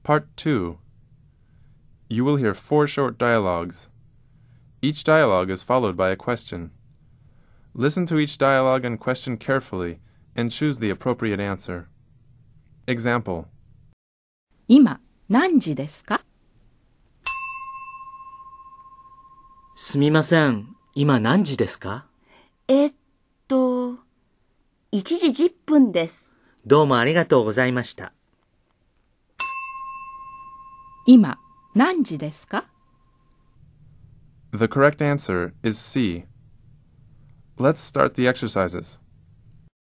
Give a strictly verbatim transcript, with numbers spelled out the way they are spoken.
Part two. You will hear four short dialogues. Each dialogue is followed by a question. Listen to each dialogue and question carefully and choose the appropriate answer. Example. 今何時ですか？ すみません。今何時ですか？ えっと、いちじじゅっぷんです。 どうもありがとうございました。 今何時ですか？ The correct answer is C. Let's start the exercises.